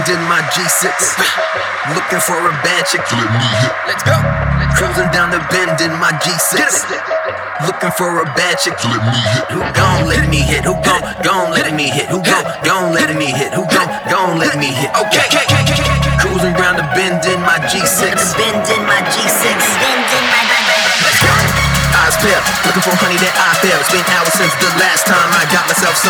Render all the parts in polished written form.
bend in my G6. Looking for a bad chick to let me hit. Let's go. Cruising down the bend in my G6. Looking for a bad chick to let me hit. Who gon' let me hit? Who gon' let me hit? Who gon' let me hit? Who gon' let me hit? Okay. Cruising round the bend in my G6. Bend in my G6. Bend in my. Let's go. Eyes pale, looking for honey that I feel. It's been hours since the last time I got myself some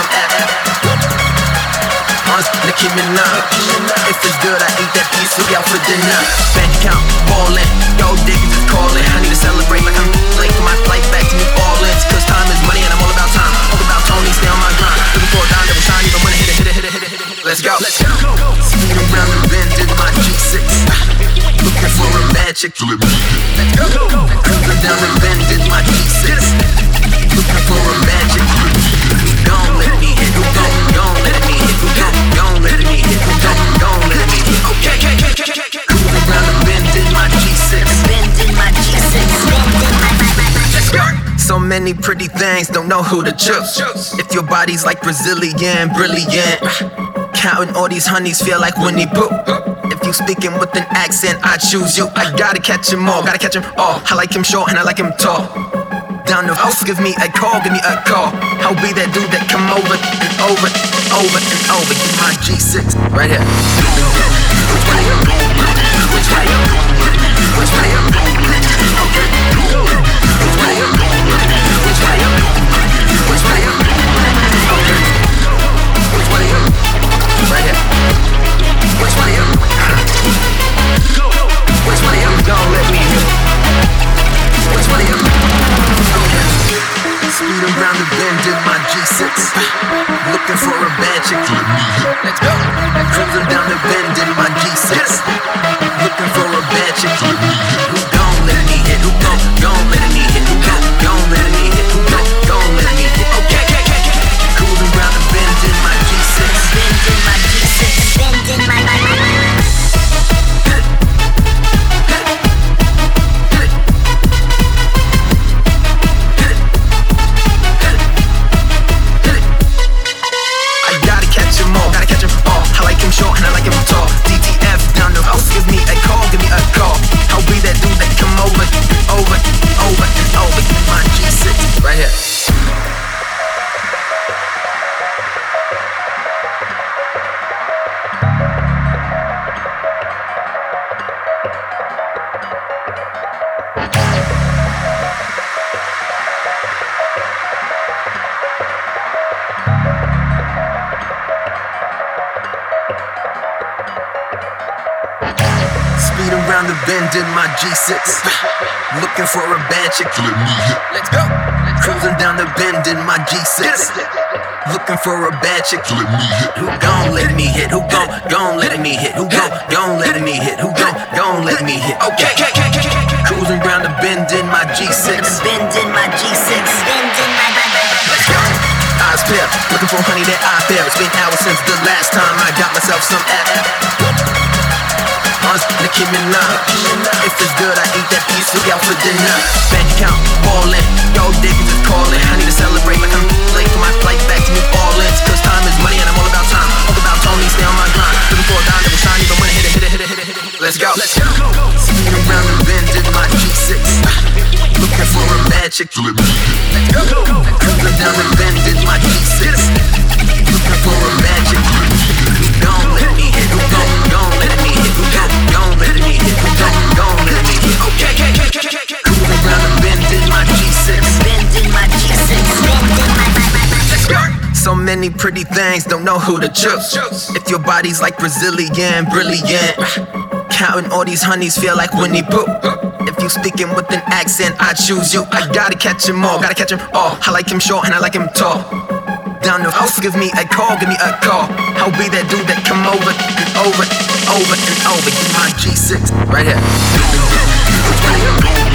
Nicki Minaj. If it's good, I eat that piece. Look out for dinner. Bank account ballin', gold diggers is calling. I need to celebrate like I'm late for my flight back to New Orleans. Cause time is money and I'm all about time. All about Tony, stay on my grind. Looking for a dime that will shine. Even when I hit it. Let's go. Speed around the bend in my G6. Looking for a bad chick to let me hit. Let's go. Cruising down the bend in my G6. Looking for a bad chick to let me hit. Gon' let me hit. Who gon' let me hit? Who gon' let me hit? Who gon' let me hit? Okay. Cruising around the bend in my G6. Bend in my G6. Bend in my. Let's go. So many pretty things, don't know who to choose. If your body's like Brazilian, brilliant. Counting all these honeys feel like Winnie Pooh. If you speaking with an accent, I choose you. I gotta catch 'em all, gotta catch 'em all. I like him short and I like him tall. Down the house, give me a call. I'll be that dude that come over and over and over and over. Get my G6 right here. Which way up? Which way up? Which way up? Okay. Which way up? Which way up? Which way up? Okay. Which way up? Right here. Which way up? Which way up? Don't let me hit. Which way up? Okay. Speed around the bend in my G6. Looking for a bad chick to let me hit. Let's go. Cruising down the bend in my G6. Looking for a bad chick to let me hit. Who gon' let me hit? Who gon' let me hit? Who gon' let me hit? Who gon' let me hit? Okay. Cruising around the bend in my G6. Bend in my G6. Bend in my. I like him short and I like him tall. DTF down the house, give me a call. I'll be that dude that come over and over and over and over. My G6 right here. Speed around the bend in my G6. Looking for a bad chick to let me hit. Let's go. Cruising down the bend in my G6. Looking for a bad chick to let me hit. Who gon' let me hit? Who gon' let me hit? Who gon' let me hit? Who gon' let me hit? Okay. Cruising around the bend in my G6. Bend in my G6. Bend in my. Let's go. Eyes pale, looking for honey that I feel. It's been hours since the last time I got myself some Nicki Minaj. If it's good, I eat that piece. Look out for dinner. Bank account ballin', gold diggers is calling. I need to celebrate like I'm late for my flight back to New Orleans. Cause time is money and I'm all about time. All about Tony, stay on my grind. Looking for a dime that will shine. Even when I hit it. Let's go. Speed around the bend in my G6. Looking for a bad chick to let me hit. Let's go. Cruising down the bend in my G6. Looking for a bad chick to let me hit. Who gon' let me hit? Who gon' let me hit? Who gon' let me hit? Who gon' let me hit? Okay. Cruising around the bend in my G6. Bend in my G6. Bend in my. Let's go. So many pretty things, don't know who to choose. If your body's like Brazilian, brilliant. Counting all these honeys feel like Winnie Pooh. If you speaking with an accent, I choose you. I gotta catch 'em all, I like him short and I like him tall. Down the house, give me a call. I'll be that dude that come over and over and over and over. Get my G6 right here. Which way up?